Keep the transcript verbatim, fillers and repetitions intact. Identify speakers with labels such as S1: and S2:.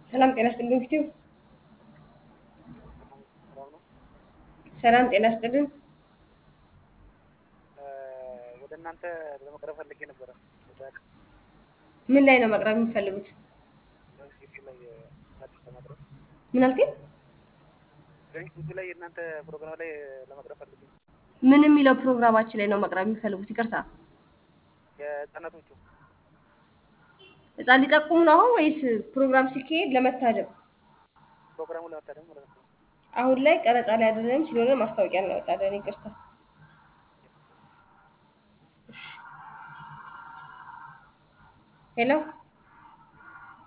S1: ሰላም ጤና ይስጥልኝ ፊቱ
S2: ሰላም ነው።
S1: ሰላም ጤና ይስጥልኝ።
S2: ወደ እናንተ ለመቅረብ ፈልጌ ነበረ። ወደ
S1: ምን ላይ ነው መቅረብ የሚፈልጉት?
S2: ዩቲዩብ ላይ እናንተ ለመቅረብ
S1: ምን አልከኝ?
S2: ዩቲዩብ ላይ እናንተ ፕሮግራም ላይ ለመቅረብ ፈልጌ ነው።
S1: ምን የሚለው ፕሮግራማችን ላይ ነው መቅረብ የሚፈልጉት? ይቅርታ
S2: የህፃናቶቹ
S1: ህፃን ሊጠቁሙ ነው አሁን ወይስ ፕሮግራም ሲካሄድ ለመታደም?
S2: ፕሮግራሙ ለመታደም ማለት ነው።
S1: አሁን ላይ ቀረጻ ላይ አይደለም ስለሆነ ማስታወቂያ እናወጣለን። ይቅርታ። ሄሎ